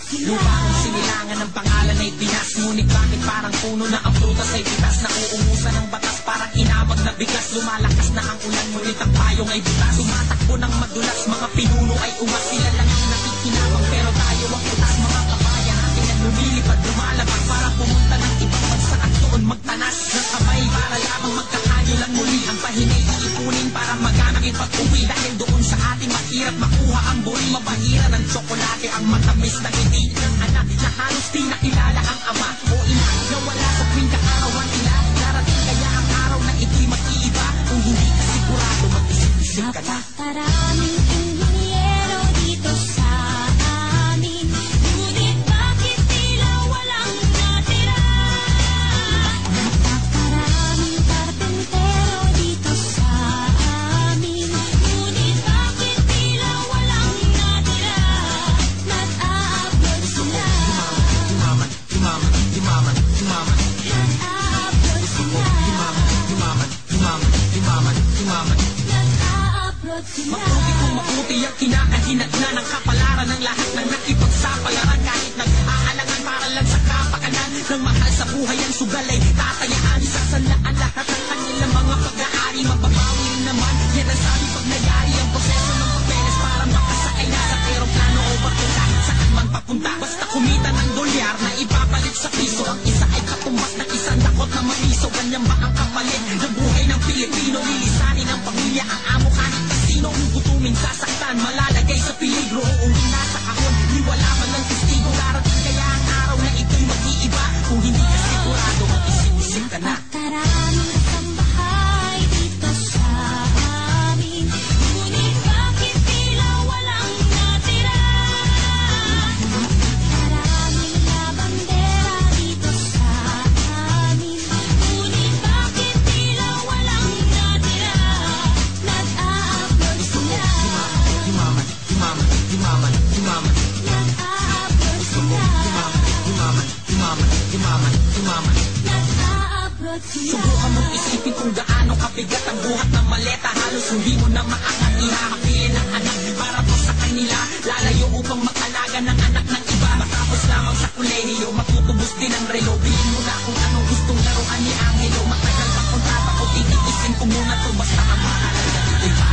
Lupa kong sinilangan ng pangalan ay Pinas. Ngunit bakit parang puno na ang prutas ay pitas? Nauungusan ng batas parang inabag na bigas. Lumalakas na ang ulan ngunit ang payong ay butas. Tumatakbo ng madulas, mga pinuno ay umas. Sila lang ang nakikinabang pero tayo ang utas. Mga kabayan natin ang lumilipad, lumalabas para pumunta ng ibang bansa at doon magtanas ng kamay para lamang magkakayo lang muli. Ang pahinay ipunin para maganang ipag-uwi. Dahil doon sa ating mahirap makuha ang buri. Mabahira ng tsokolate ang matamis na ngiti ng anak na halos di nakilala ang ama o ina na wala sa tuwing kaarawan nila. Darating kaya ang araw na ito'y mag-iiba. Kung hindi ka sigurado, mag-isip-isip ka na. Napakaraming inhinyero dito sa amin, ngunit bakit tila walang natira? Napakaraming karpentero dito sa amin, ngunit bakit tila walang natira? Nag-a-upload sila. Yumaman, yumaman, yumaman, yumaman. Nag-a-upload sila. Yumaman, yumaman, yumaman, yumaman. Nag-a-upload sila. Mabuti kung mabuti ang kinakahinatnan ng kapalaran ng lahat ng nakipagsapalaran. Kahit nag-aalangan para lang sa kapakanan ng mahal sa buhay ang sugal ay tatayaan. Isasanlaan lahat ng kanilang mga pag-aari. Mababawi rin naman, yan ang sabi pag nagyari ang proseso ng papeles para makasakay na sa aeroplano o barko kahit saan man papunta. Basta kumita ng dolyar na ipapalit sa piso. Ang isa ay katumbas ng isang dakot na mamiso. Ganyan ba ang kapalit ng buhay ng Pilipino? Lilisanin ang pamilya, ang amo kahit kasino. Gutumin, sasaktan, malalagay sa peligro. Uuwi na sa kahon, di wala man ng testigo. Darating kaya ang araw na ito'y mag-iiba. Kung hindi ka sigurado, mag-isip-isip ka na. Napakaraming kasambahay dito sa amin, ngunit bakit tila walang natira? Napakaraming labandera dito sa amin, ngunit bakit tila walang natira? Nag-a-upload sila. Yumaman, yumaman, yumaman, yumaman. Nag-a-upload sila. Yumaman, yumaman, yumaman, yumaman. Nag-a-upload sila. Subukan mong isipin kung gaano kabigat ang buhat ng maleta. Halos hindi mo na maangat, ihahapilin ang anak para po sa kanila. Lalayo upang mag-alaga ng anak ng iba. Matapos lamang sa kolehiyo, matutubos din ang relo. Bilhin mo na kung anong gustong laruan ni Angelo. Matagal pa kontrata ko, titiisin ko muna to. Basta ang mahalaga ito'y